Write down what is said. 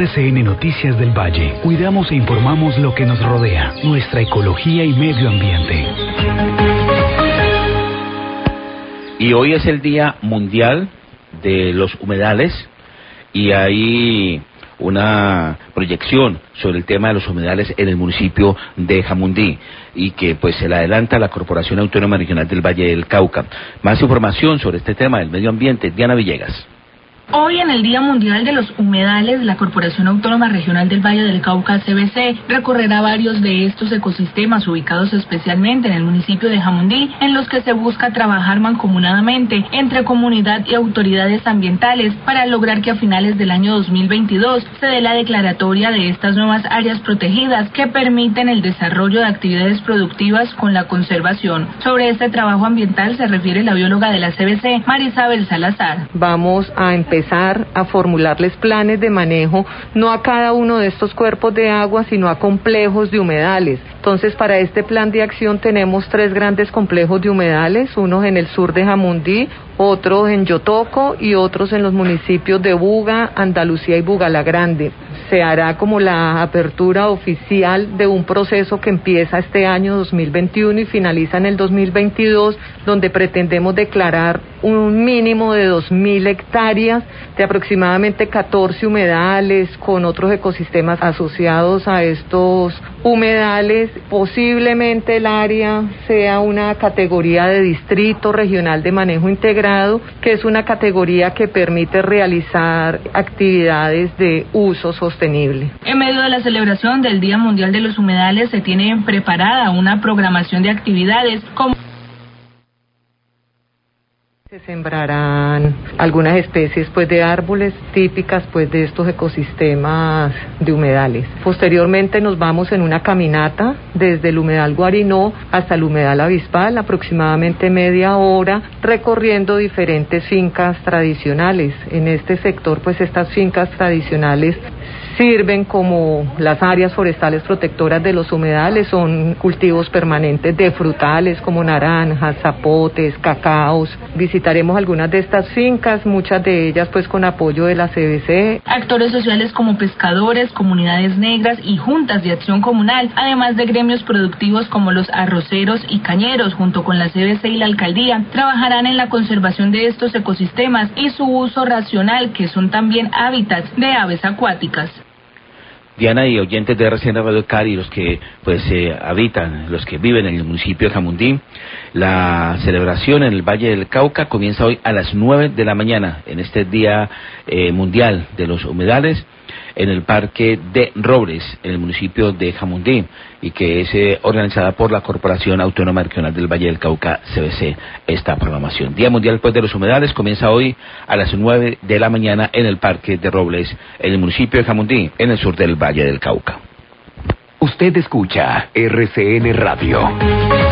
RCN Noticias del Valle, cuidamos e informamos lo que nos rodea, nuestra ecología y medio ambiente. Y hoy es el Día Mundial de los Humedales y hay una proyección sobre el tema de los humedales en el municipio de Jamundí y que pues se le adelanta la Corporación Autónoma Regional del Valle del Cauca. Más información sobre este tema del medio ambiente, Diana Villegas. Hoy, en el Día Mundial de los Humedales, la Corporación Autónoma Regional del Valle del Cauca, CVC, recorrerá varios de estos ecosistemas ubicados especialmente en el municipio de Jamundí, en los que se busca trabajar mancomunadamente entre comunidad y autoridades ambientales para lograr que a finales del año 2022 se dé la declaratoria de estas nuevas áreas protegidas que permiten el desarrollo de actividades productivas con la conservación. Sobre este trabajo ambiental se refiere la bióloga de la CVC, Marisabel Salazar. Vamos a empezar a formularles planes de manejo, no a cada uno de estos cuerpos de agua, sino a complejos de humedales. Entonces, para este plan de acción tenemos 3 grandes complejos de humedales, unos en el sur de Jamundí, otros en Yotoco y otros en los municipios de Buga, Andalucía y Bugalagrande. Se hará como la apertura oficial de un proceso que empieza este año 2021 y finaliza en el 2022, donde pretendemos declarar un mínimo de 2.000 hectáreas de aproximadamente 14 humedales con otros ecosistemas asociados a estos humedales. Posiblemente el área sea una categoría de distrito regional de manejo integrado, que es una categoría que permite realizar actividades de uso sostenible. En medio de la celebración del Día Mundial de los Humedales se tiene preparada una programación de actividades como se sembrarán algunas especies de árboles típicas de estos ecosistemas de humedales. Posteriormente nos vamos en una caminata desde el humedal Guarinó hasta el humedal Avispal, aproximadamente media hora, recorriendo diferentes fincas tradicionales. En este sector estas fincas tradicionales sirven como las áreas forestales protectoras de los humedales, son cultivos permanentes de frutales como naranjas, zapotes, cacaos. Visitaremos algunas de estas fincas, muchas de ellas con apoyo de la CVC. Actores sociales como pescadores, comunidades negras y juntas de acción comunal, además de gremios productivos como los arroceros y cañeros, junto con la CVC y la alcaldía, trabajarán en la conservación de estos ecosistemas y su uso racional, que son también hábitats de aves acuáticas. Diana y oyentes de RCN Radio Cari, los que habitan, los que viven en el municipio de Jamundí, la celebración en el Valle del Cauca comienza hoy a las 9 de la mañana, en este Día Mundial de los Humedales, en el Parque de Robles, en el municipio de Jamundí, y que es organizada por la Corporación Autónoma Regional del Valle del Cauca, CVC, esta programación. Día Mundial de los Humedales comienza hoy a las 9 de la mañana en el Parque de Robles, en el municipio de Jamundí, en el sur del Valle del Cauca. Usted escucha RCN Radio.